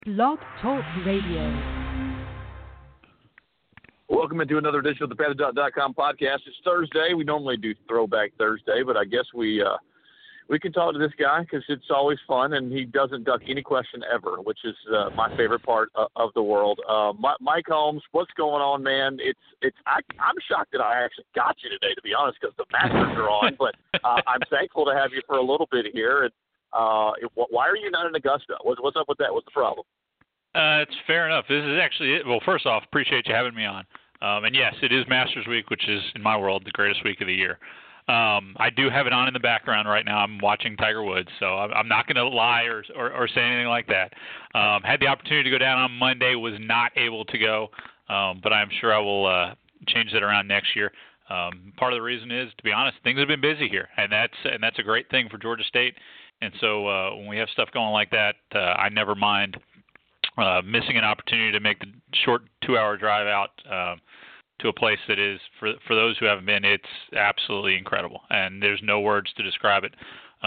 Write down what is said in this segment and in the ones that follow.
Blog Talk Radio. Welcome into another edition of the Panther.com podcast. It's Thursday. We normally do Throwback Thursday, but I guess we can talk to this guy because it's always fun, and he doesn't duck any question ever, which is my favorite part of the world. Mike Holmes, what's going on, man? I'm shocked that I actually got you today, to be honest, because the Masters are on, but I'm thankful to have you for a little bit here. And why are you not in Augusta? What's up with that? What's the problem? It's fair enough. This is actually it. Well, first off, appreciate you having me on. And yes, it is Masters Week, which is, in my world, the greatest week of the year. I do have it on in the background right now. I'm watching Tiger Woods, so I'm not going to lie or say anything like that. Had the opportunity to go down on Monday, was not able to go, but I'm sure I will change that around next year. Part of the reason is, to be honest, things have been busy here, and that's a great thing for Georgia State. And so when we have stuff going like that, I never mind missing an opportunity to make the short 2-hour drive out to a place that is, for those who haven't been, it's absolutely incredible, and there's no words to describe it.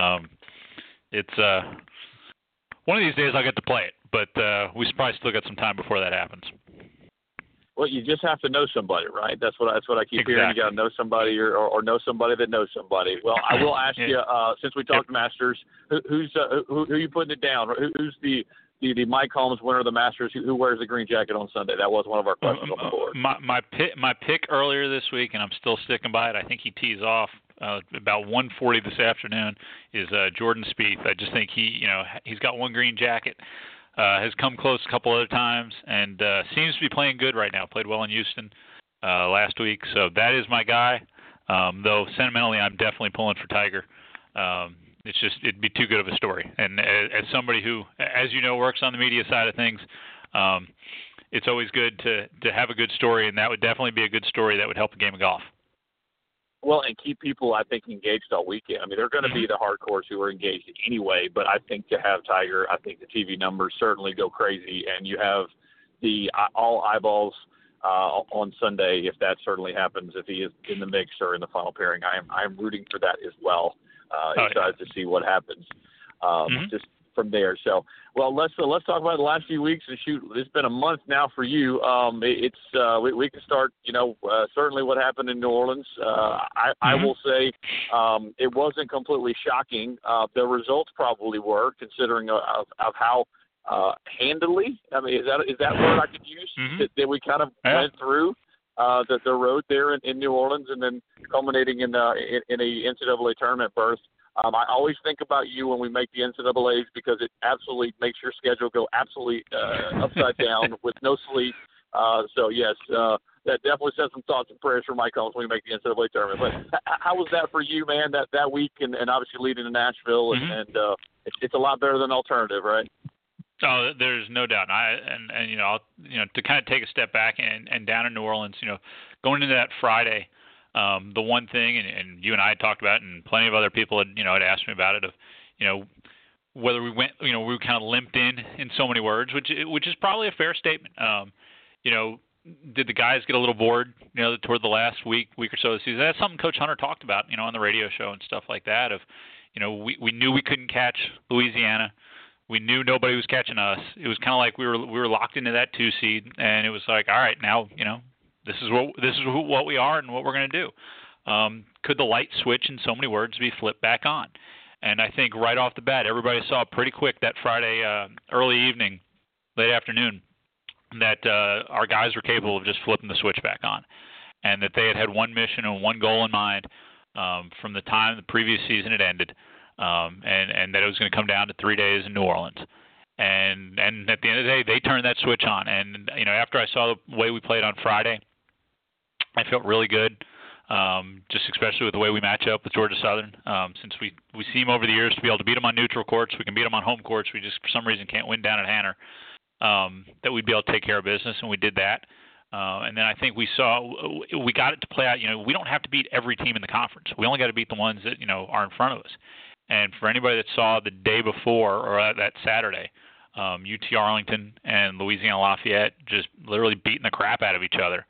It's one of these days I'll get to play it, but we probably still got some time before that happens. Well, you just have to know somebody, right? That's what I keep Exactly. hearing. You got to know somebody or know somebody that knows somebody. Well, I will ask you, since we talked Masters, who are you putting it down? Who's the Mike Holmes winner of the Masters? Who wears the green jacket on Sunday? That was one of our questions on the board. My pick earlier this week, and I'm still sticking by it. I think he tees off about 1:40 this afternoon. Is Jordan Spieth. I just think he's got one green jacket. Has come close a couple other times, and seems to be playing good right now. Played well in Houston last week, so that is my guy. Though sentimentally, I'm definitely pulling for Tiger. It's just, it'd be too good of a story. And as somebody who, as you know, works on the media side of things, it's always good to have a good story, and that would definitely be a good story that would help the game of golf. Well, and keep people, I think, engaged all weekend. I mean, they're going to be the hardcores who are engaged anyway, but I think to have Tiger, I think the TV numbers certainly go crazy, and you have the all eyeballs on Sunday if that certainly happens, if he is in the mix or in the final pairing. I am rooting for that as well. Excited to see what happens just from there. So, well, let's talk about the last few weeks. And shoot, it's been a month now for you. We can start. Certainly what happened in New Orleans. I will say it wasn't completely shocking. The results probably were, considering of how handily. I mean, is that word I could use? That we kind of went through. The road there in New Orleans, and then culminating in a NCAA tournament berth. I always think about you when we make the NCAAs because it absolutely makes your schedule go absolutely upside down with no sleep. So yes, that definitely sends some thoughts and prayers for Mike Holmes when we make the NCAA tournament. But how was that for you, man? That week and obviously leading to Nashville, and it's a lot better than alternative, right? Oh, there's no doubt. To kind of take a step back and down in New Orleans, going into that Friday, the one thing, and you and I had talked about it, and plenty of other people had asked me about it, of whether we went, we kind of limped in so many words, which is probably a fair statement. Did the guys get a little bored, toward the last week or so of the season? That's something Coach Hunter talked about, on the radio show and stuff like that. Of, we knew we couldn't catch Louisiana. We knew nobody was catching us. It was kind of like we were locked into that 2 seed, and it was like, all right, now this is what we are and what we're going to do. Could the light switch, in so many words, be flipped back on? And I think right off the bat, everybody saw pretty quick that Friday early evening, late afternoon, that our guys were capable of just flipping the switch back on, and that they had one mission and one goal in mind from the time the previous season had ended. And that it was going to come down to 3 days in New Orleans. And at the end of the day, they turned that switch on. And, after I saw the way we played on Friday, I felt really good, just especially with the way we match up with Georgia Southern. Since we seem over the years to be able to beat them on neutral courts, we can beat them on home courts. We just, for some reason, can't win down at Hanner. That we'd be able to take care of business, and we did that. And then I think we got it to play out. We don't have to beat every team in the conference. We only got to beat the ones that, are in front of us. And for anybody that saw the day before or that Saturday, UT Arlington and Louisiana Lafayette just literally beating the crap out of each other.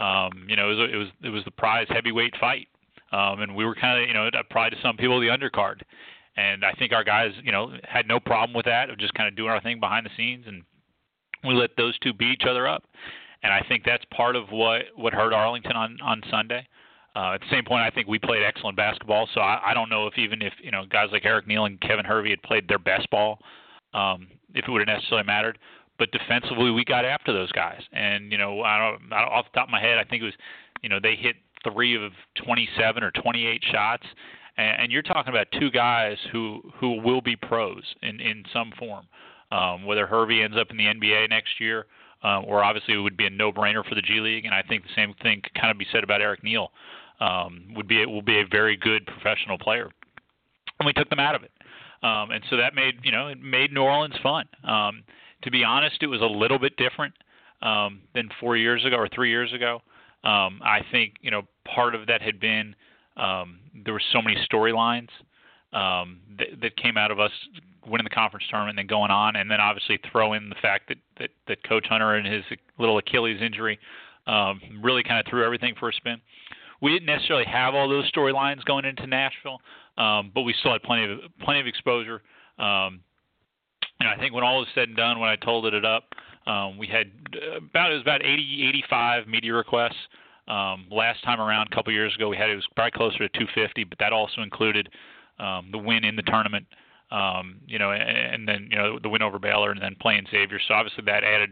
It was the prize heavyweight fight, and we were kind of, probably to some people, the undercard. And I think our guys, had no problem with that, of just kind of doing our thing behind the scenes and We let those two beat each other up, and I think that's part of what hurt Arlington on Sunday. At the same point, I think we played excellent basketball, so I don't know if guys like Eric Neal and Kevin Hervey had played their best ball, if it would have necessarily mattered. But defensively, we got after those guys, and off the top of my head, I think it was, they hit 3 of 27 or 28 shots, and you're talking about two guys who will be pros in some form. Whether Hervey ends up in the NBA next year, or obviously it would be a no-brainer for the G League, and I think the same thing could kind of be said about Eric Neal. Will be a very good professional player, and we took them out of it, and so that made it made New Orleans fun. To be honest, it was a little bit different than 4 years ago or 3 years ago. I think part of that had been there were so many storylines that came out of us winning the conference tournament and then going on, and then obviously throw in the fact that Coach Hunter and his little Achilles injury really kind of threw everything for a spin. We didn't necessarily have all those storylines going into Nashville, but we still had plenty of exposure. I think when all was said and done, when I totaled it up, we had about 80, 85 media requests. Last time around, a couple years ago, it was probably closer to 250, but that also included the win in the tournament, and then the win over Baylor, and then playing Xavier. So obviously that added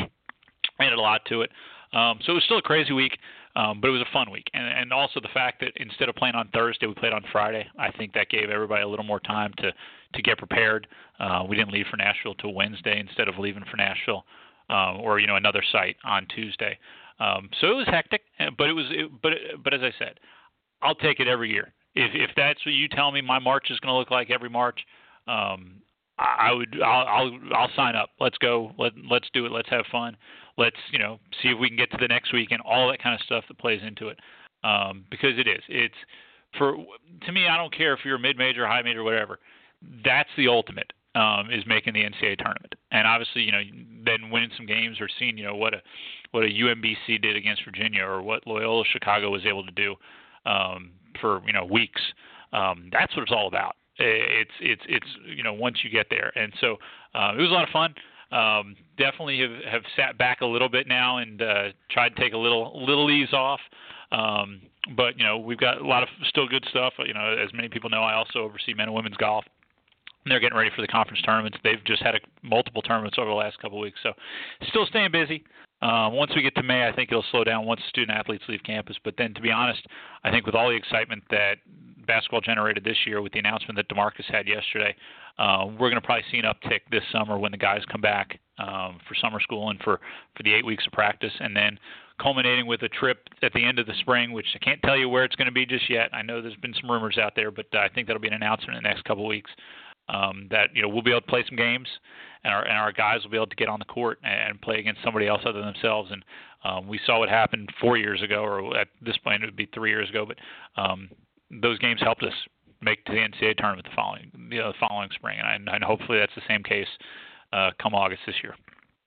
a lot to it. So it was still a crazy week, but it was a fun week, and also the fact that instead of playing on Thursday, we played on Friday. I think that gave everybody a little more time to get prepared. We didn't leave for Nashville till Wednesday instead of leaving for Nashville or another site on Tuesday. So it was hectic, but as I said, I'll take it every year. If that's what you tell me my March is going to look like every March, I'll sign up. Let's go. Let's do it. Let's have fun. Let's see if we can get to the next week and all that kind of stuff that plays into it, because it's to me, I don't care if you're a mid-major, high major, whatever. That's the ultimate, is making the NCAA tournament, and obviously then winning some games or seeing what a UMBC did against Virginia or what Loyola Chicago was able to do for weeks. That's what it's all about. It's once you get there, and so it was a lot of fun. Definitely have sat back a little bit now and tried to take a little ease off. But we've got a lot of still good stuff. As many people know, I also oversee men and women's golf. And they're getting ready for the conference tournaments. They've just had multiple tournaments over the last couple of weeks, so still staying busy. Once we get to May, I think it'll slow down once student athletes leave campus. But then, to be honest, I think with all the excitement that basketball generated this year with the announcement that DeMarcus had yesterday, we're going to probably see an uptick this summer when the guys come back for summer school and for the 8 weeks of practice, and then culminating with a trip at the end of the spring, which I can't tell you where it's going to be just yet. I know there's been some rumors out there, but I think that'll be an announcement in the next couple of weeks. That we'll be able to play some games, and our guys will be able to get on the court and play against somebody else other than themselves. And we saw what happened 4 years ago, or at this point it would be 3 years ago. But those games helped us make to the NCAA tournament the following spring, and hopefully that's the same case come August this year.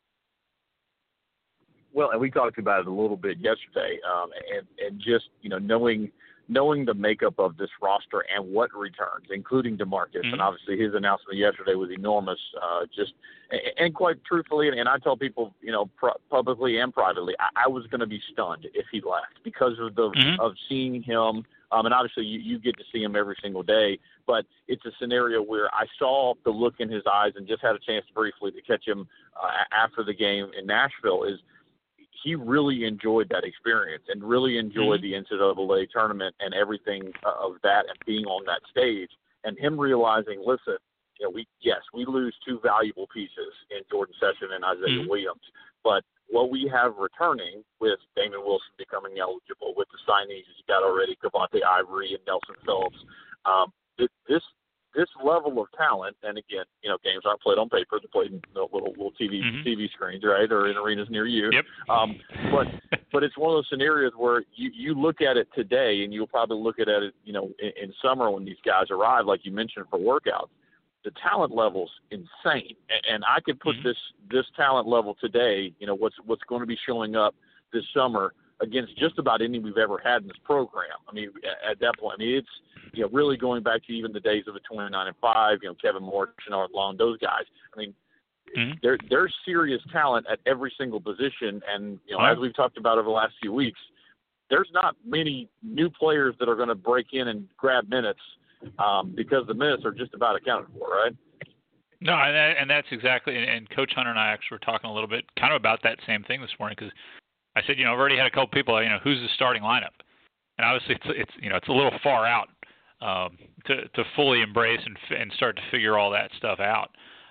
Well, and we talked about it a little bit yesterday, and just knowing the makeup of this roster and what returns, including DeMarcus, mm-hmm. and obviously his announcement yesterday was enormous. And quite truthfully, and I tell people, publicly and privately, I was going to be stunned if he left because of mm-hmm. of seeing him. And obviously you get to see him every single day, but it's a scenario where I saw the look in his eyes and just had a chance briefly to catch him after the game in Nashville. Is he really enjoyed that experience and really enjoyed mm-hmm. the NCAA tournament and everything of that and being on that stage, and him realizing, listen, we lose two valuable pieces in Jordan Session and Isaiah mm-hmm. Williams, but what we have returning with Damon Wilson becoming eligible, with the signees you got already, Cavante Ivory and Nelson Phillips, this level of talent, and again, games aren't played on paper; they're played in little TV screens, right, or in arenas near you. Yep. But it's one of those scenarios where you look at it today, and you'll probably look at it, in summer when these guys arrive, like you mentioned, for workouts. The talent level's insane, and I could put this talent level today, what's going to be showing up this summer against just about any we've ever had in this program. I mean, at that point, it's really going back to even the days of the 29-5, Kevin Moore, Shenard Long, those guys. I mean, There's serious talent at every single position, and as we've talked about over the last few weeks, there's not many new players that are going to break in and grab minutes because the minutes are just about accounted for, right? No, and that's exactly. And Coach Hunter and I actually were talking a little bit kind of about that same thing this morning, because I said, I've already had a couple people, who's the starting lineup, and obviously it's a little far out to fully embrace and start to figure all that stuff out.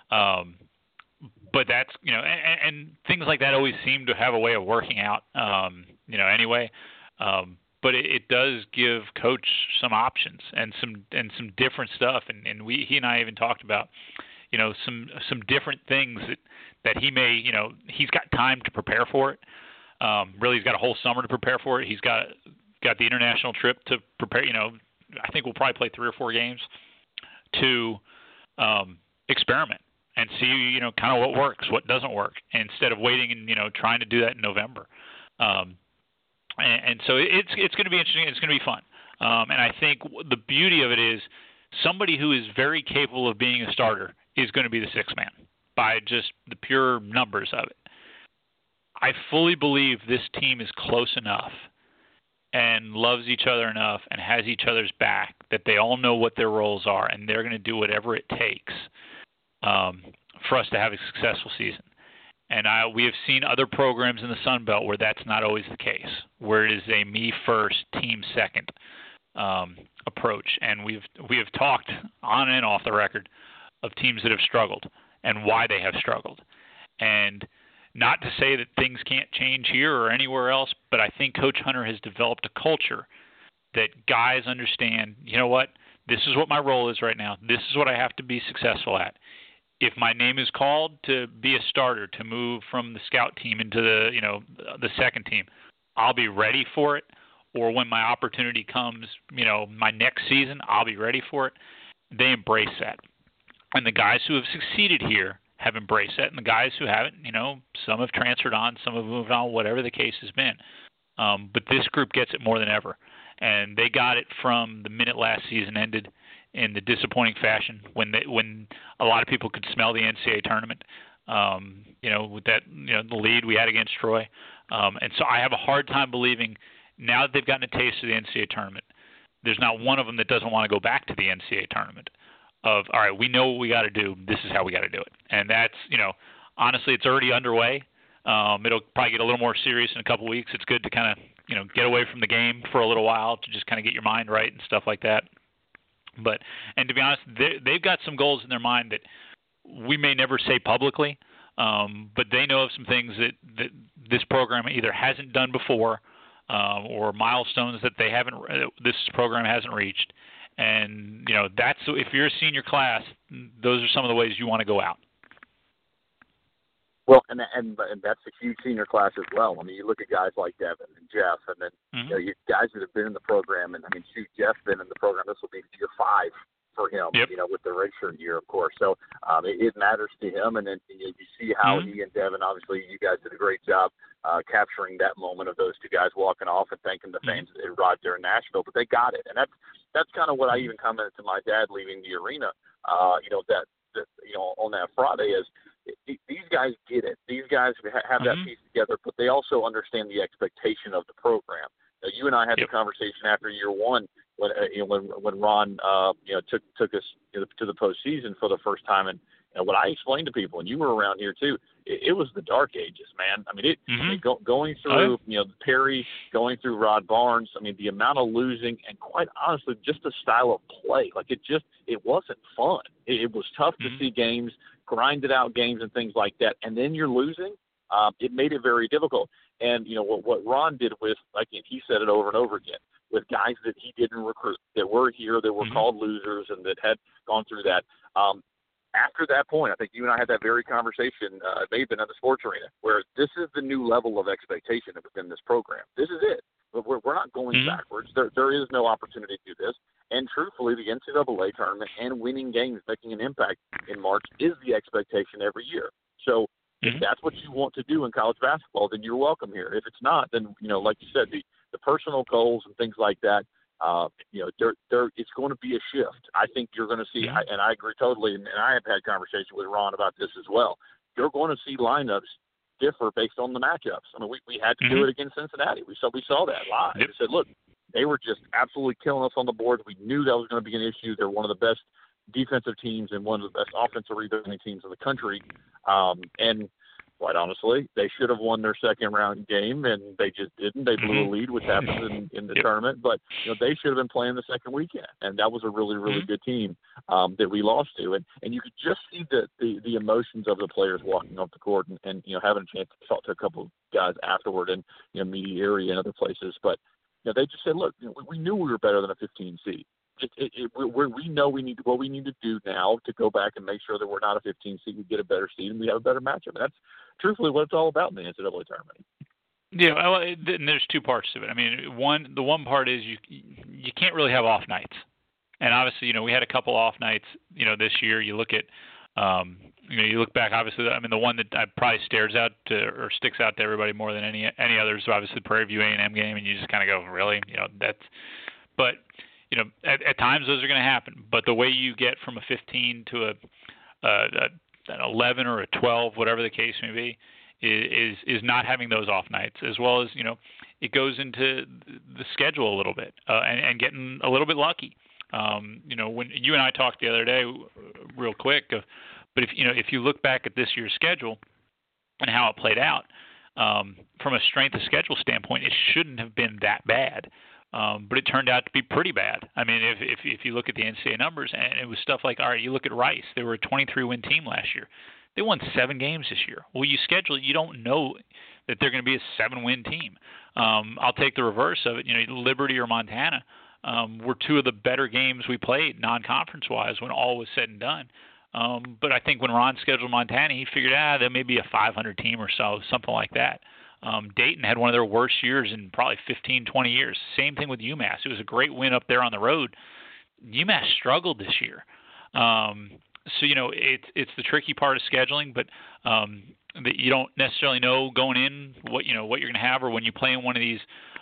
But that's and things like that always seem to have a way of working out, anyway. But it does give Coach some options and some different stuff, and he and I even talked about some different things that he may he's got time to prepare for it. Really, he's got a whole summer to prepare for it. He's got the international trip to prepare. I think we'll probably play 3 or 4 games to experiment and see, kind of what works, what doesn't work, instead of waiting and, trying to do that in November. And so it's going to be interesting. It's going to be fun. And I think the beauty of it is somebody who is very capable of being a starter is going to be the sixth man by just the pure numbers of it. I fully believe this team is close enough and loves each other enough and has each other's back that they all know what their roles are, and they're going to do whatever it takes for us to have a successful season. And we have seen other programs in the Sun Belt where that's not always the case, where it is a me first, team second approach. And we have talked on and off the record of teams that have struggled and why they have struggled. And not to say that things can't change here or anywhere else, but I think Coach Hunter has developed a culture that guys understand, what, this is what my role is right now. This is what I have to be successful at. If my name is called to be a starter, to move from the scout team into the second team, I'll be ready for it. Or when my opportunity comes, my next season, I'll be ready for it. They embrace that. And the guys who have succeeded here have embraced that. And the guys who haven't, some have transferred on, some have moved on, whatever the case has been. But this group gets it more than ever. And they got it from the minute last season ended in the disappointing fashion when a lot of people could smell the NCAA tournament, with that, the lead we had against Troy. And so I have a hard time believing now that they've gotten a taste of the NCAA tournament, there's not one of them that doesn't want to go back to the NCAA tournament of, all right, we know what we got to do. This is how we got to do it. And that's, honestly, it's already underway. It'll probably get a little more serious in a couple of weeks. It's good to kind of, get away from the game for a little while to just kind of get your mind right and stuff like that. And to be honest, they've got some goals in their mind that we may never say publicly, but they know of some things that this program either hasn't done before, or milestones that this program hasn't reached. And, that's, if you're a senior class, those are some of the ways you want to go out. Well, and that's a huge senior class as well. I mean, you look at guys like Devin and Jeff, and then you guys that have been in the program, and Jeff's been in the program. This will be year 5 for him, yep. With the redshirt year, of course. So it matters to him, and then you see how he and Devin, obviously, you guys did a great job capturing that moment of those two guys walking off and thanking the fans that arrived there in Nashville. But they got it, and that's kind of what I even commented to my dad leaving the arena. On that Friday is. These guys get it. These guys have that piece together, but they also understand the expectation of the program. Now, you and I had the conversation after year 1 when Ron took us to the postseason for the first time, and what I explained to people, and you were around here too, it was the dark ages, man. I mean, going through Perry, going through Rod Barnes. I mean, the amount of losing, and quite honestly, just the style of play. Like it wasn't fun. It was tough to see games. Grinded out games and things like that, and then you're losing, it made it very difficult. And, what Ron did with, like he said it over and over again, with guys that he didn't recruit, that were here, that were called losers and that had gone through that. After that point, I think you and I had that very conversation, they've been in the sports arena, where this is the new level of expectation within this program. This is it. We're not going backwards. There is no opportunity to do this. And truthfully, the NCAA tournament and winning games, making an impact in March is the expectation every year. So if that's what you want to do in college basketball, then you're welcome here. If it's not, then, like you said, the personal goals and things like that, it's going to be a shift. I think you're going to see, and I agree totally, and I have had conversation with Ron about this as well. you're going to see lineups differ based on the matchups. I mean, we had to do it against Cincinnati. We saw that live. Yep. We said, look, they were just absolutely killing us on the boards. We knew that was going to be an issue. They're one of the best defensive teams and one of the best offensive rebounding teams in the country. And quite honestly, they should have won their second round game, and they just didn't. They blew a lead, which happens in the tournament. But they should have been playing the second weekend, and that was a really, really good team that we lost to. And you could just see the emotions of the players walking off the court and having a chance to talk to a couple of guys afterward in media area and other places. But they just said, look, we knew we were better than a 15 seed. We know what we need to do now to go back and make sure that we're not a 15 seed, we get a better seed, and we have a better matchup. That's truthfully what it's all about in the NCAA tournament. Yeah, well, and there's two parts to it. I mean, the one part is you can't really have off nights, and obviously, we had a couple off nights, this year. You look at, you look back. Obviously, I mean, the one that probably sticks out to everybody more than any others. Obviously, the Prairie View A&M game, and you just kind of go, really, but. At times those are going to happen, but the way you get from a 15 to an 11 or a 12, whatever the case may be, is not having those off nights, as well as it goes into the schedule a little bit and getting a little bit lucky. When you and I talked the other day, real quick, but if you look back at this year's schedule and how it played out, from a strength of schedule standpoint, it shouldn't have been that bad. But it turned out to be pretty bad. I mean, if you look at the NCAA numbers, and it was stuff like, all right, you look at Rice. They were a 23-win team last year. They won 7 games this year. Well, you schedule it, you don't know that they're going to be a 7-win team. I'll take the reverse of it. Liberty or Montana were 2 of the better games we played non-conference-wise when all was said and done. But I think when Ron scheduled Montana, he figured, there may be a 500 team or so, something like that. Dayton had one of their worst years in probably 15, 20 years. Same thing with UMass. It was a great win up there on the road. UMass struggled this year. So, it's the tricky part of scheduling, but that you don't necessarily know going in what you're going to have, or when you play in one of these,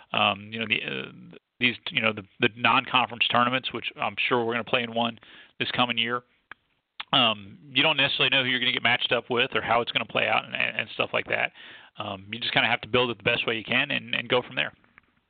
the non-conference tournaments, which I'm sure we're going to play in one this coming year. You don't necessarily know who you're going to get matched up with or how it's going to play out and stuff like that. You just kind of have to build it the best way you can and go from there.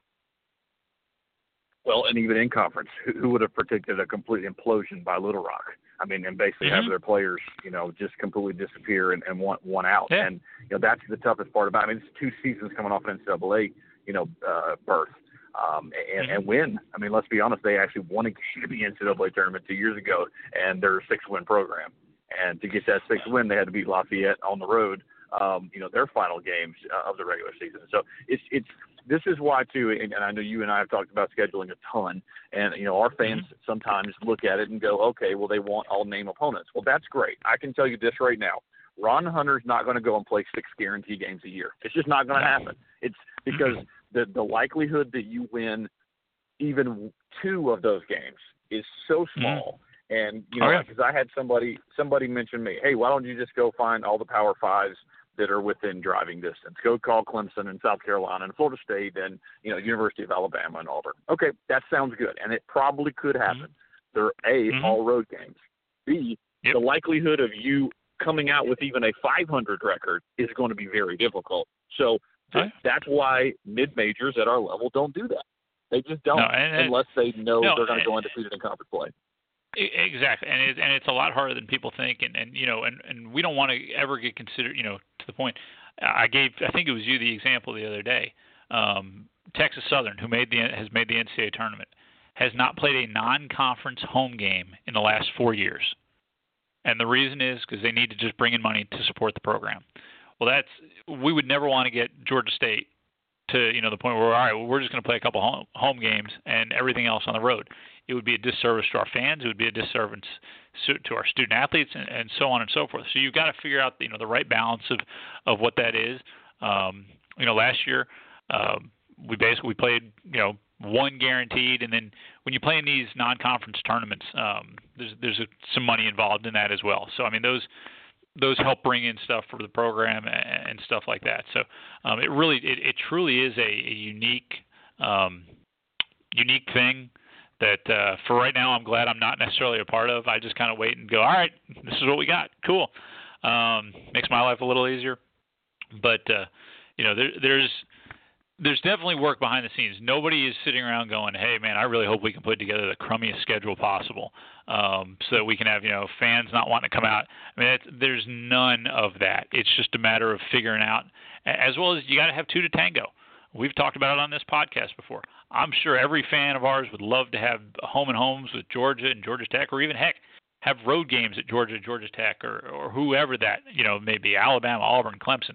Well, and even in conference, who would have predicted a complete implosion by Little Rock? I mean, and basically have their players, just completely disappear and want one out. Yeah. And, that's the toughest part about it. I mean, it's 2 seasons coming off an NCAA, birth. And win. I mean, let's be honest, they actually won a game in the NCAA tournament 2 years ago, and they're a 6-win program. And to get that 6th win, they had to beat Lafayette on the road, their final games of the regular season. So this is why, too, and I know you and I have talked about scheduling a ton, and, our fans sometimes look at it and go, okay, well, they want all-name opponents. Well, that's great. I can tell you this right now. Ron Hunter's not going to go and play 6 guarantee games a year. It's just not going to happen. It's because the likelihood that you win even 2 of those games is so small. And, because I had somebody mention me, hey, why don't you just go find all the Power Fives that are within driving distance? Go call Clemson and South Carolina and Florida State and, University of Alabama and Auburn. Okay, that sounds good. And it probably could happen. They're all road games. B, the likelihood of you coming out with even a 500 record is going to be very difficult. So that's why mid-majors at our level don't do that. They just don't, unless they know they're going to go undefeated in conference play. Exactly, and it's a lot harder than people think, and we don't want to ever get considered, to the point. I think it was you the example the other day. Texas Southern, who has made the NCAA tournament, has not played a non-conference home game in the last 4 years, and the reason is because they need to just bring in money to support the program. Well, we would never want to get Georgia State to the point where, all right, well, we're just going to play a couple home games and everything else on the road. It would be a disservice to our fans. It would be a disservice to our student athletes, and so on and so forth. So you've got to figure out the right balance of what that is. Last year we played 1 guaranteed, and then when you play in these non-conference tournaments, there's some money involved in that as well. So I mean those help bring in stuff for the program and stuff like that. So it truly is a unique thing that for right now I'm glad I'm not necessarily a part of. I just kind of wait and go, all right, this is what we got. Cool. Makes my life a little easier. But there's definitely work behind the scenes. Nobody is sitting around going, "Hey, man, I really hope we can put together the crummiest schedule possible, so that we can have fans not wanting to come out." I mean, there's none of that. It's just a matter of figuring out, as well as you got to have two to tango. We've talked about it on this podcast before. I'm sure every fan of ours would love to have home and homes with Georgia and Georgia Tech, or even heck, have road games at Georgia, Georgia Tech, or whoever that maybe Alabama, Auburn, Clemson.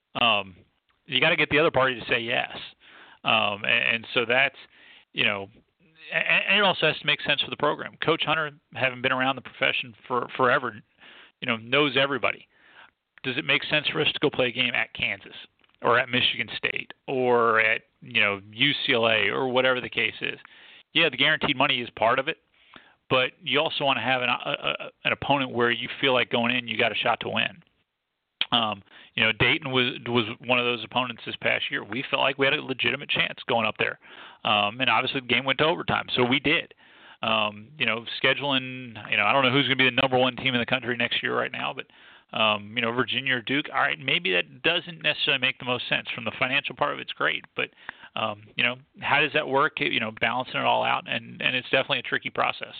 You got to get the other party to say yes, and so that's and it also has to make sense for the program. Coach Hunter, having been around the profession for forever, knows everybody. Does it make sense for us to go play a game at Kansas or at Michigan State or at UCLA or whatever the case is? Yeah, the guaranteed money is part of it, but you also want to have an opponent where you feel like going in, you got a shot to win. Dayton was one of those opponents this past year. We felt like we had a legitimate chance going up there, and obviously the game went to overtime, so we did. Scheduling, I don't know who's going to be the number one team in the country next year right now, but Virginia or Duke. All right, maybe that doesn't necessarily make the most sense. From the financial part of it's great, but how does that work? Balancing it all out, and it's definitely a tricky process.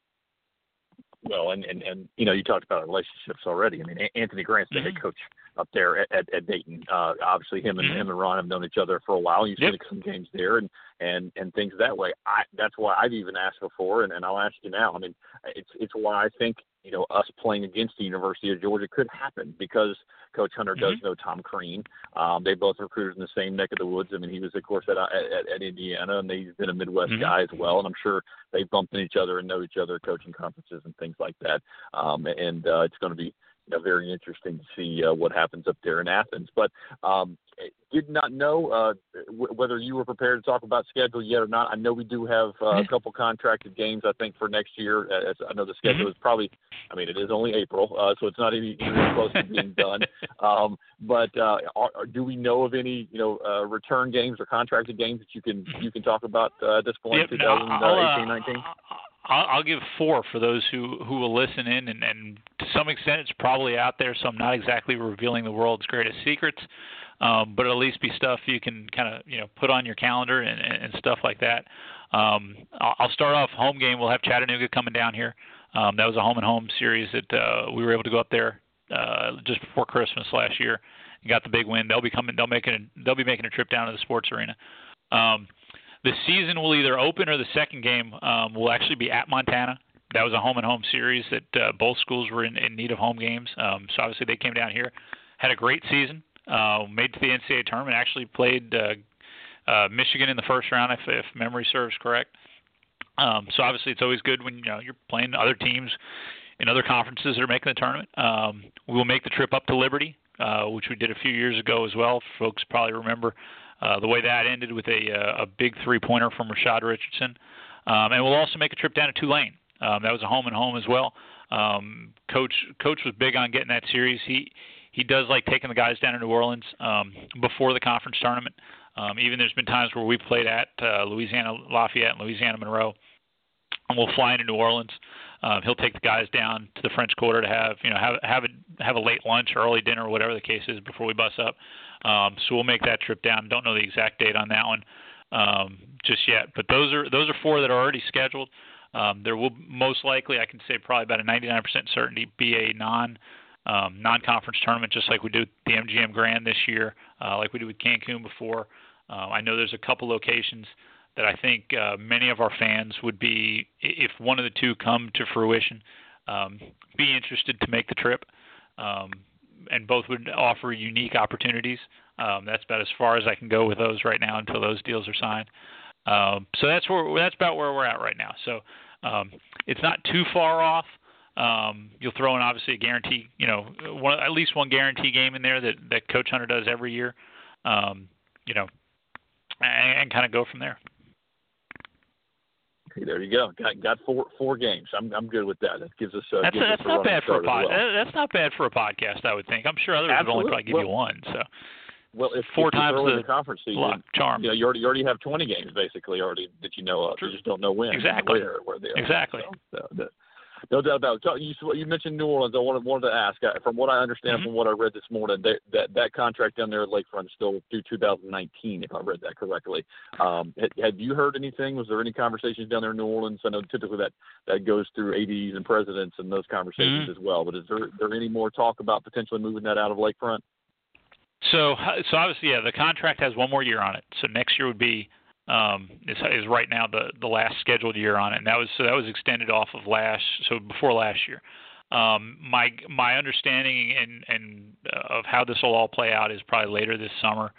Well, and you talked about relationships already. I mean, Anthony Grant's the head coach up there at Dayton. Obviously, him and Ron have known each other for a while. You've seen some games there and things that way. That's why I've even asked before, and I'll ask you now. I mean, it's why I think us playing against the University of Georgia could happen, because Coach Hunter does know Tom Crean. They both recruited in the same neck of the woods. I mean, he was, of course, at Indiana, and he's been a Midwest guy as well. And I'm sure they bumped into each other and know each other at coaching conferences and things like that. It's going to be very interesting to see what happens up there in Athens. But did not know whether you were prepared to talk about schedule yet or not. I know we do have a couple contracted games, I think, for next year. As I know the schedule is probably, it is only April, so it's not even close to being done. But do we know of any, return games or contracted games that you can talk about at this point, 2018-19? I'll give 4 for those who will listen in, and to some extent it's probably out there, so I'm not exactly revealing the world's greatest secrets, but at least be stuff you can kind of put on your calendar and stuff like that. I'll start off home game. We'll have Chattanooga coming down here. That was a home and home series that we were able to go up there just before Christmas last year and got the big win. They'll be making a trip down to the sports arena. The season will either open, or the second game will actually be at Montana. That was a home and home series that both schools were in need of home games. So obviously they came down here, had a great season, made it to the NCAA tournament, actually played Michigan in the first round, if memory serves correct. So obviously it's always good when you're playing other teams in other conferences that are making the tournament. We will make the trip up to Liberty, which we did a few years ago as well. Folks probably remember the way that ended with a big three-pointer from Rashad Richardson. And we'll also make a trip down to Tulane. That was a home and home as well. Coach was big on getting that series. He does like taking the guys down to New Orleans before the conference tournament. Even there's been times where we played at Louisiana Lafayette and Louisiana Monroe, and we'll fly into New Orleans. He'll take the guys down to the French Quarter to have a late lunch or early dinner or whatever the case is before we bus up. So we'll make that trip down. Don't know the exact date on that one just yet, but those are 4 that are already scheduled. There will most likely, I can say probably about a 99% certainty, be a non-conference tournament, just like we did the MGM Grand this year, like we did with Cancun before. I know there's a couple locations that I think many of our fans would be, if one of the two come to fruition, be interested to make the trip. And both would offer unique opportunities. That's about as far as I can go with those right now until those deals are signed. So that's about where we're at right now. So it's not too far off. You'll throw in obviously a guarantee, at least one guarantee game in there that Coach Hunter does every year, and kind of go from there. Okay, there you go. Got 4 games. I'm good with that. That gives us. That's not bad for a podcast. That's not bad for a podcast, I would think. I'm sure others would only probably give you one. So. Well, if 4 times the conference season, charm. You already have 20 games basically already that you know of. True. You just don't know when. Exactly. Where they are. Exactly. So, No doubt about it. You mentioned New Orleans. I wanted to ask. From what I understand, from what I read this morning, that contract down there at Lakefront is still through 2019, if I read that correctly. Have you heard anything? Was there any conversations down there in New Orleans? I know typically that goes through ADs and presidents and those conversations as well. But is there any more talk about potentially moving that out of Lakefront? So obviously, yeah, the contract has one more year on it. So next year would be is right now the last scheduled year on it, and that was extended off of before last year. My understanding and of how this will all play out is probably later this summer.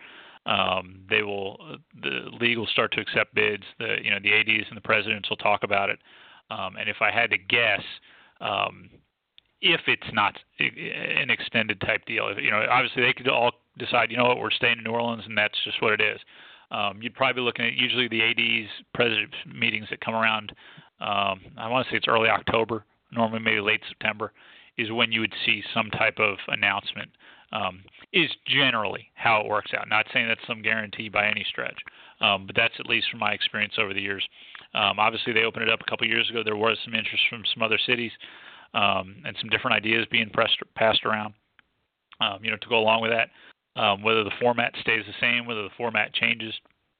The league will start to accept bids. The ADs and the presidents will talk about it. And if I had to guess, if it's not an extended type deal, obviously they could all decide, we're staying in New Orleans and that's just what it is. You'd probably be looking at usually the ADs presidents meetings that come around. I want to say it's early October, normally maybe late September, is when you would see some type of announcement. Is generally how it works out. Not saying that's some guarantee by any stretch, but that's at least from my experience over the years. Obviously, they opened it up a couple of years ago. There was some interest from some other cities and some different ideas being passed around, to go along with that. Whether the format stays the same, whether the format changes.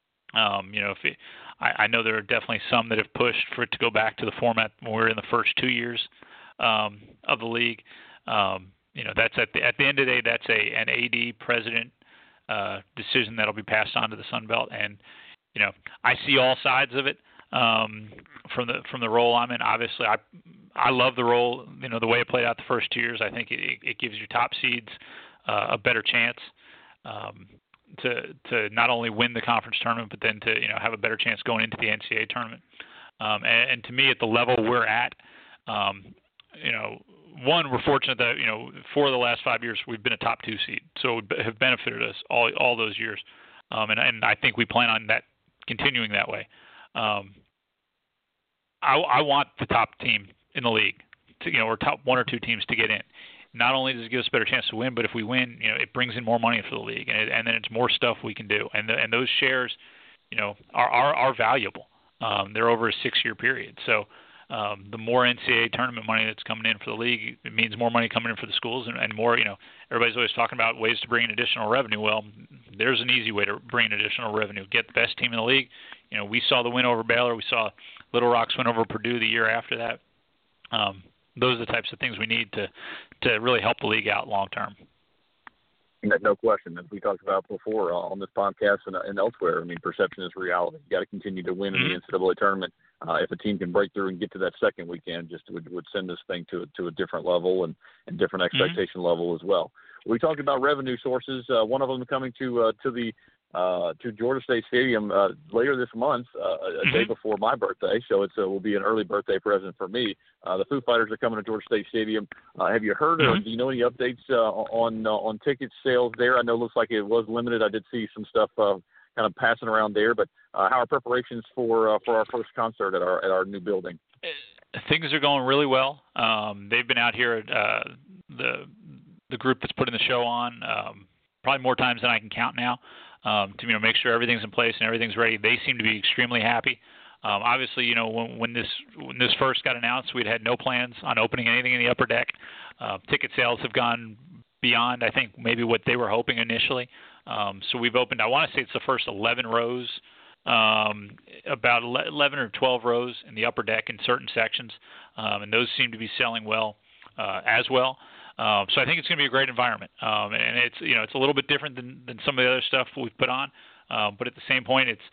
I know there are definitely some that have pushed for it to go back to the format when we were in the first 2 years of the league. That's at the end of the day, that's an AD president decision that'll be passed on to the Sun Belt, and I see all sides of it from the role I'm in. Obviously, I love the role. The way it played out the first 2 years, I think it gives your top seeds a better chance to not only win the conference tournament, but then to have a better chance going into the NCAA tournament. And to me, at the level we're at, one, we're fortunate that for the last 5 years we've been a top 2 seed, so it have benefited us all those years, and I think we plan on that continuing that way. I want the top team in the league or top 1 or 2 teams to get in. Not only does it give us a better chance to win, but if we win, it brings in more money for the league, and then it's more stuff we can do. And those shares, are valuable. They're over a 6-year period. So the more NCAA tournament money that's coming in for the league, it means more money coming in for the schools and more. Everybody's always talking about ways to bring in additional revenue. Well, there's an easy way to bring in additional revenue. Get the best team in the league. We saw the win over Baylor. We saw Little Rock's win over Purdue the year after that. Those are the types of things we need to really help the league out long term. No question. As we talked about before on this podcast and elsewhere, perception is reality. You got to continue to win in the NCAA tournament. If a team can break through and get to that second weekend, just would send this thing to a different level and different expectation level as well. We talked about revenue sources. One of them coming to Georgia State Stadium later this month, a day before my birthday. So it will be an early birthday present for me. The Foo Fighters are coming to Georgia State Stadium. Have you heard or do you know any updates on ticket sales there? I know it looks like it was limited. I did see some stuff kind of passing around there. But how are preparations for our first concert at our new building? Things are going really well. They've been out here at the group that's putting the show on probably more times than I can count now. To make sure everything's in place and everything's ready. They seem to be extremely happy. Obviously, when this first got announced, we'd had no plans on opening anything in the upper deck. Ticket sales have gone beyond, I think, maybe what they were hoping initially. So we've opened, I want to say it's the first 11 rows, about 11 or 12 rows in the upper deck in certain sections, and those seem to be selling well as well. So I think it's going to be a great environment, and it's a little bit different than some of the other stuff we've put on, but at the same point, it's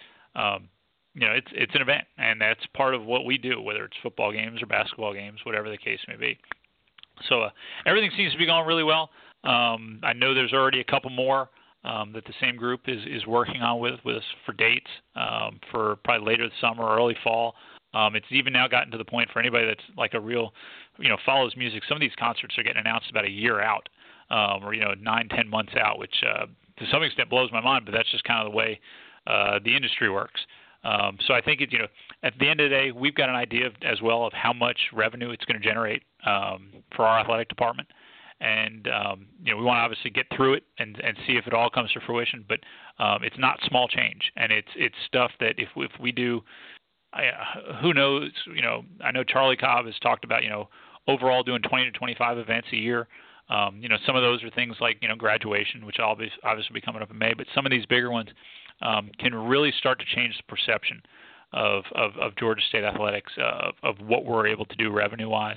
an event, and that's part of what we do, whether it's football games or basketball games, whatever the case may be. So everything seems to be going really well. I know there's already a couple more that the same group is working on with us for dates for probably later this summer or early fall. It's even now gotten to the point for anybody that's like a real, follows music. Some of these concerts are getting announced about a year out, or 9-10 months out, which to some extent blows my mind. But that's just kind of the way the industry works. So I think at the end of the day, we've got an idea as well of how much revenue it's going to generate for our athletic department, and we want to obviously get through it and see if it all comes to fruition. But it's not small change, and it's stuff that if we do who knows? I know Charlie Cobb has talked about overall doing 20 to 25 events a year. Some of those are things like graduation, which will obviously be coming up in May. But some of these bigger ones can really start to change the perception of Georgia State athletics, of what we're able to do revenue wise,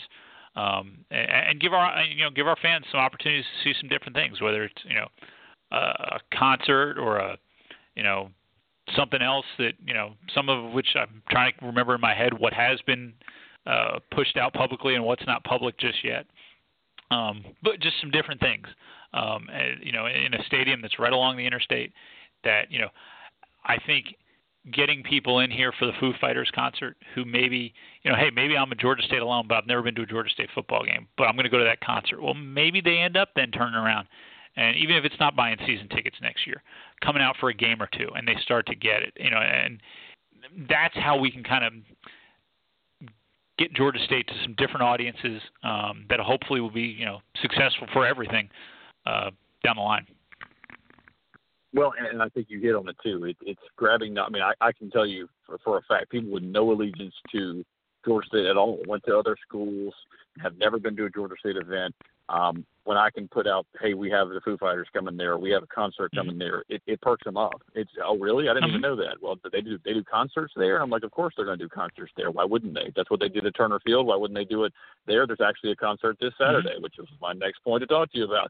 and give our fans some opportunities to see some different things, whether it's a concert or a something else that some of which I'm trying to remember in my head what has been pushed out publicly and what's not public just yet. But just some different things, in a stadium that's right along the interstate that, I think getting people in here for the Foo Fighters concert who maybe, hey, maybe I'm a Georgia State alum, but I've never been to a Georgia State football game, but I'm going to go to that concert. Well, maybe they end up then turning around. And even if it's not buying season tickets next year, coming out for a game or two, and they start to get it, and that's how we can kind of get Georgia State to some different audiences that hopefully will be, successful for everything down the line. Well, and I think you hit on it too. It's grabbing. I mean, I can tell you for a fact, people with no allegiance to Georgia State at all, went to other schools, have never been to a Georgia State event. When I can put out, hey, we have the Foo Fighters coming there, we have a concert coming there, it perks them up. It's, oh, really? I didn't even know that. Well, they do concerts there? I'm like, of course they're going to do concerts there. Why wouldn't they? That's what they did at Turner Field. Why wouldn't they do it there? There's actually a concert this Saturday, which is my next point to talk to you about.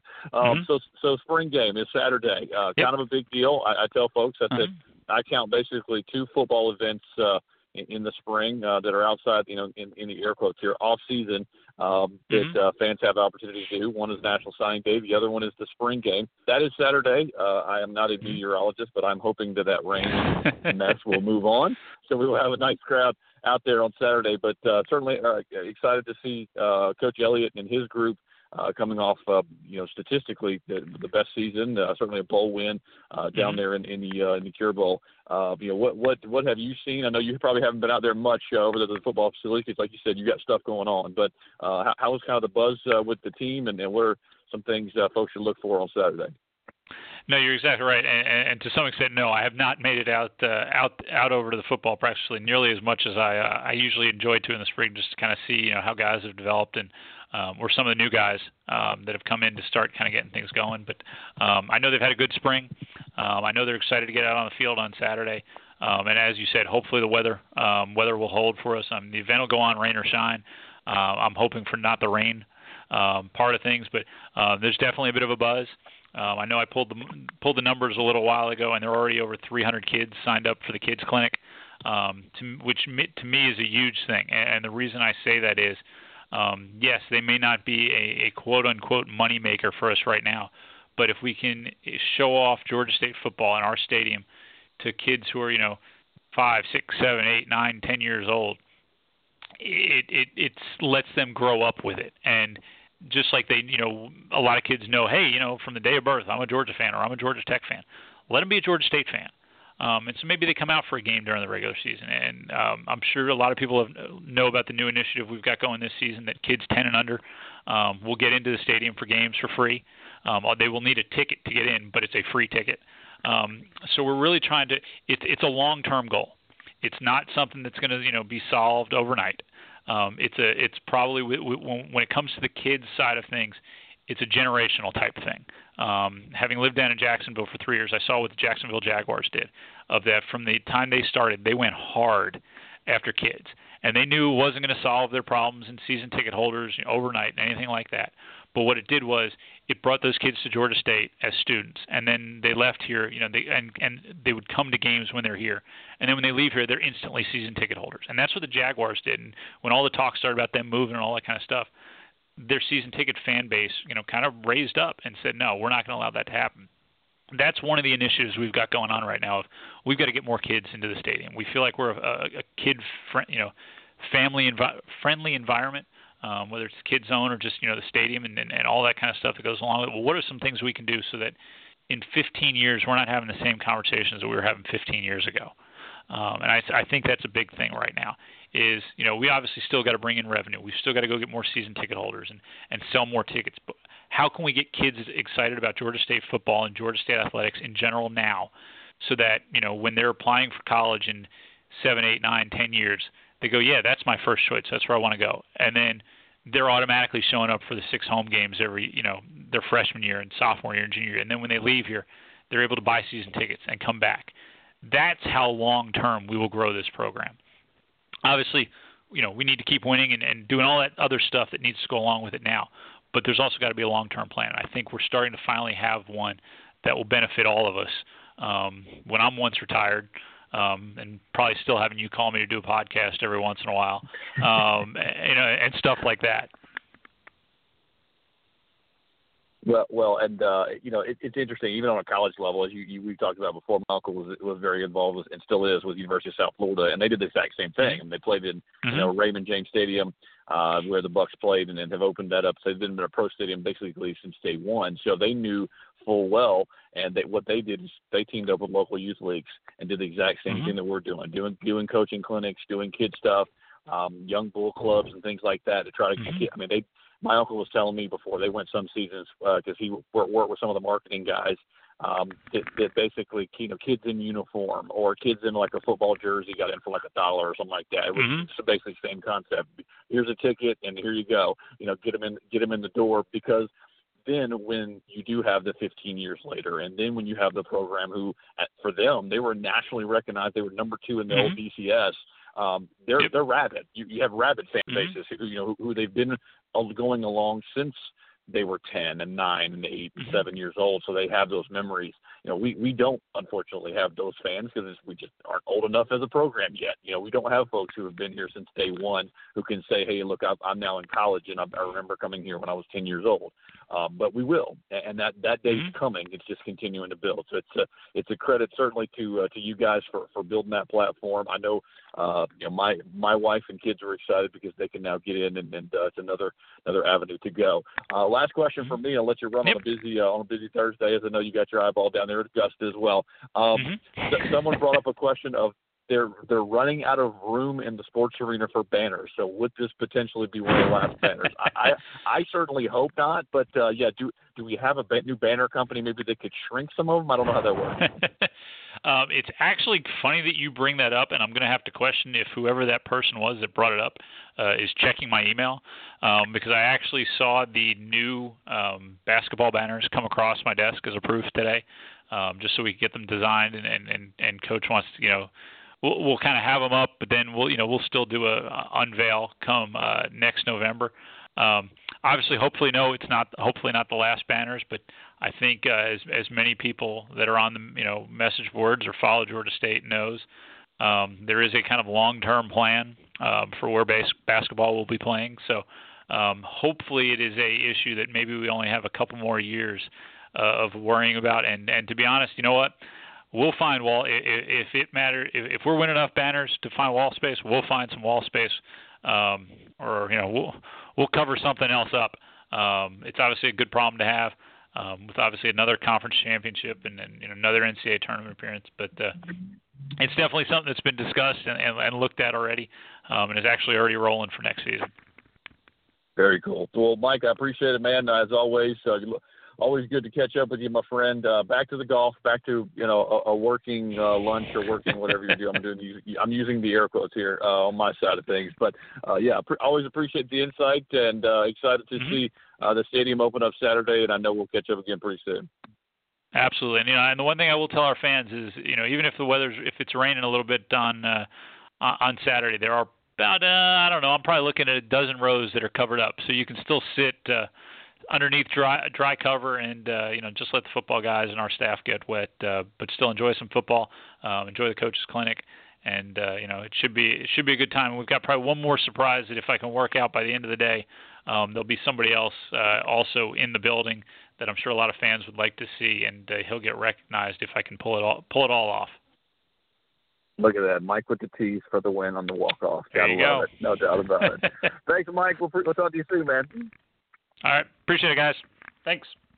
So spring game is Saturday. Kind of a big deal. I tell folks that I count basically 2 football events in the spring that are outside, in the air quotes here, off season, that fans have opportunity to do. One is National Signing Day. The other one is the spring game. That is Saturday. I am not a meteorologist, but I'm hoping that rain mess will move on. So we will have a nice crowd out there on Saturday. But certainly excited to see Coach Elliott and his group coming off, statistically the best season, certainly a bowl win down there in the Cure Bowl. What have you seen? I know you probably haven't been out there much over the football facility because, like you said, you got stuff going on. But how was kind of the buzz with the team, and what are some things folks should look for on Saturday? No, you're exactly right, and to some extent, no, I have not made it out over to the football practice nearly as much as I usually enjoy to in the spring, just to kind of see how guys have developed and or some of the new guys that have come in to start kind of getting things going. But I know they've had a good spring. I know they're excited to get out on the field on Saturday. And as you said, hopefully the weather will hold for us. The event will go on rain or shine. I'm hoping for not the rain part of things, but there's definitely a bit of a buzz. I know I pulled the numbers a little while ago, and there are already over 300 kids signed up for the kids clinic, which to me is a huge thing. And the reason I say that is, yes, they may not be a quote-unquote moneymaker for us right now, but if we can show off Georgia State football in our stadium to kids who are, 5, 6, 7, 8, 9, 10 years old, it lets them grow up with it. And just like they, a lot of kids know, hey, from the day of birth, I'm a Georgia fan or I'm a Georgia Tech fan. Let them be a Georgia State fan. And so maybe they come out for a game during the regular season. And I'm sure a lot of people know about the new initiative we've got going this season that kids 10 and under will get into the stadium for games for free. They will need a ticket to get in, but it's a free ticket. So we're really trying to it's a long-term goal. It's not something that's going to be solved overnight. It's probably when it comes to the kids side of things, it's a generational type thing. Having lived down in Jacksonville for 3 years, I saw what the Jacksonville Jaguars did. Of that, from the time they started, they went hard after kids, and they knew it wasn't going to solve their problems in season ticket holders overnight and anything like that. But what it did was it brought those kids to Georgia State as students, and then they left here. And they would come to games when they're here, and then when they leave here, they're instantly season ticket holders. And that's what the Jaguars did. And when all the talk started about them moving and all that kind of stuff, their season ticket fan base, kind of raised up and said, no, we're not going to allow that to happen. That's one of the initiatives we've got going on right now. We've got to get more kids into the stadium. We feel like we're a family environment, whether it's Kid Zone or just, the stadium and all that kind of stuff that goes along with it. Well, what are some things we can do so that in 15 years we're not having the same conversations that we were having 15 years ago? And I think that's a big thing right now is, we obviously still got to bring in revenue. We've still got to go get more season ticket holders and sell more tickets. But how can we get kids excited about Georgia State football and Georgia State athletics in general now so that, when they're applying for college in 7, 8, 9, 10 years, they go, yeah, that's my first choice. That's where I want to go. And then they're automatically showing up for the 6 home games every, their freshman year and sophomore year and junior year. And then when they leave here, they're able to buy season tickets and come back. That's how long-term we will grow this program. Obviously, we need to keep winning and doing all that other stuff that needs to go along with it now. But there's also got to be a long-term plan. I think we're starting to finally have one that will benefit all of us. When I'm once retired, and probably still having you call me to do a podcast every once in a while, and stuff like that. Well, and it's interesting. Even on a college level, as we talked about before, my uncle was very involved with, and still is, with the University of South Florida, and they did the exact same thing. And they played in Raymond James Stadium, where the Bucks played, and then have opened that up. So they've been in a pro stadium basically since day one. So they knew full well, and what they did is they teamed up with local youth leagues and did the exact same thing that we're doing coaching clinics, doing kid stuff, young bull clubs and things like that to try to. My uncle was telling me before they went some seasons, because he worked with some of the marketing guys, that basically, kids in uniform or kids in like a football jersey got in for like $1 or something like that. It was basically the same concept. Here's a ticket and here you go. Get them in the door, because then when you do have the 15 years later, and then when you have the program who, for them, they were nationally recognized, they were number 2 in the old BCS. They're rabid. You have rabid fan bases who they've been going along since they were 10 and 9 and 8 and 7 years old, so they have those memories. We don't, unfortunately, have those fans because we just aren't old enough as a program yet. We don't have folks who have been here since day one who can say, hey, look, I'm now in college, and I remember coming here when I was 10 years old. But we will, and that day's coming. It's just continuing to build. So it's a credit certainly to you guys for building that platform. I know my wife and kids are excited because they can now get in, and it's another avenue to go. Last question from me. I'll let you run on a busy Thursday, as I know you got your eyeball down there at Augusta as well. Someone brought up a question of they're running out of room in the sports arena for banners. So would this potentially be one of the last banners? I certainly hope not. But do we have a new banner company maybe that could shrink some of them? I don't know how that works. It's actually funny that you bring that up, and I'm going to have to question if whoever that person was that brought it up is checking my email, because I actually saw the new basketball banners come across my desk as a proof today, just so we can get them designed, and Coach wants to, We'll kind of have them up, but then we'll still do a unveil come next November. Obviously, hopefully not the last banners, but I think as many people that are on the message boards or follow Georgia State knows, there is a kind of long-term plan for where basketball will be playing. So hopefully it is a issue that maybe we only have a couple more years of worrying about. And to be honest, you know what? We'll find if it matters. If we're winning enough banners to find wall space, we'll find some wall space, or we'll cover something else up. It's obviously a good problem to have, with obviously another conference championship and another NCAA tournament appearance. But it's definitely something that's been discussed and looked at already, and is actually already rolling for next season. Very cool. Well, Mike, I appreciate it, man. As always. Always good to catch up with you, my friend. Back to the golf, back to a working lunch or working whatever you do. I'm using the air quotes here on my side of things, but always appreciate the insight, and excited to see the stadium open up Saturday. And I know we'll catch up again pretty soon. Absolutely, and the one thing I will tell our fans is, even if if it's raining a little bit on Saturday, there are about I'm probably looking at a dozen rows that are covered up, so you can still sit underneath dry cover and just let the football guys and our staff get wet, but still enjoy some football, enjoy the coaches clinic, and it should be a good time. We've got probably one more surprise that if I can work out by the end of the day, there'll be somebody else also in the building that I'm sure a lot of fans would like to see, and he'll get recognized if I can pull it all off. Look at that, Mike with the tees for the win on the walk-off. There you go. No doubt about it. Thanks, Mike. We'll talk to you soon, man. All right. Appreciate it, guys. Thanks.